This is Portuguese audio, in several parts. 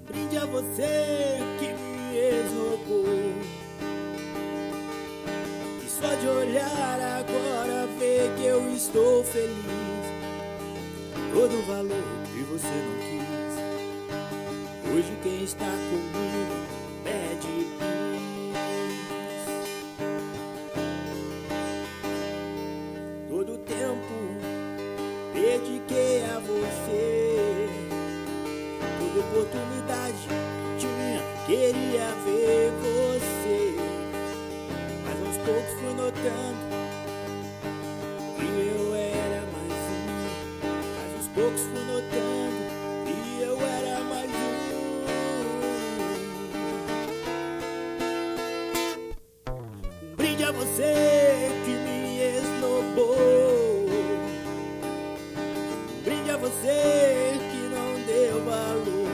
Brinde a você que me esnobou, que só de olhar agora vê que eu estou feliz. Todo o valor que você não quis, hoje quem está comigo pede bis. Todo o tempo dediquei a você, toda oportunidade que tinha, queria ver você. Mas aos poucos fui notando que eu era mais um. Mas aos poucos fui notando que eu era mais um. Um brinde a você que me esnobou, um brinde a você que não deu valor.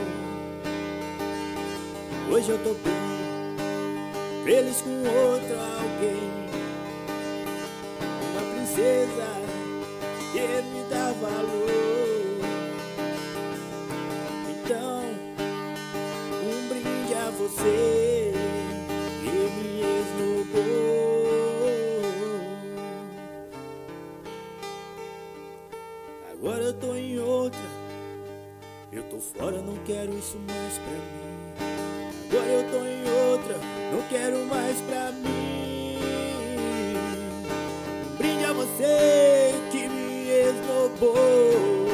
Hoje eu tô bem, feliz com outra alguém, uma princesa que me dá valor. Então, um brinde a você que me esnobou. Agora eu tô em outra, eu tô fora, não quero isso mais pra mim. Agora eu tô em outra, não quero mais pra mim. Um brinde a você que me esnobou,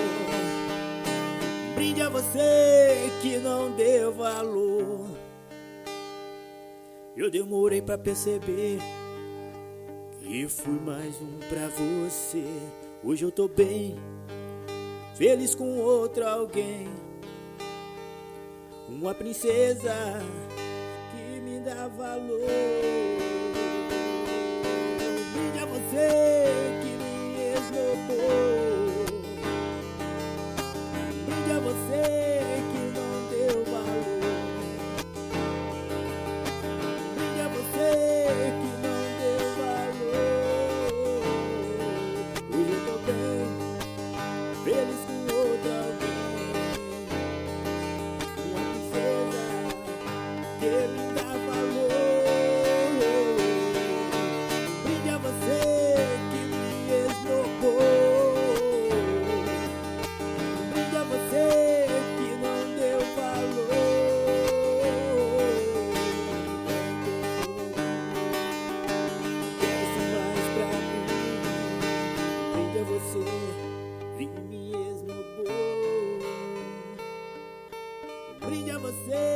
um brinde a você que não deu valor. Eu demorei pra perceber que fui mais um pra você. Hoje eu tô bem, feliz com outra alguém, uma princesa que me dá valor. Brinde a você que me esnobou, brinde a você que não deu valor, brinde a você que não deu valor. Hoje eu tô bem, feliz com outra alguém, que me dá valor. Brinde a você que me esnobou, brinde a você que não deu valor. Quero isso mais pra mim. Brinde a você que me esnobou, brinde a você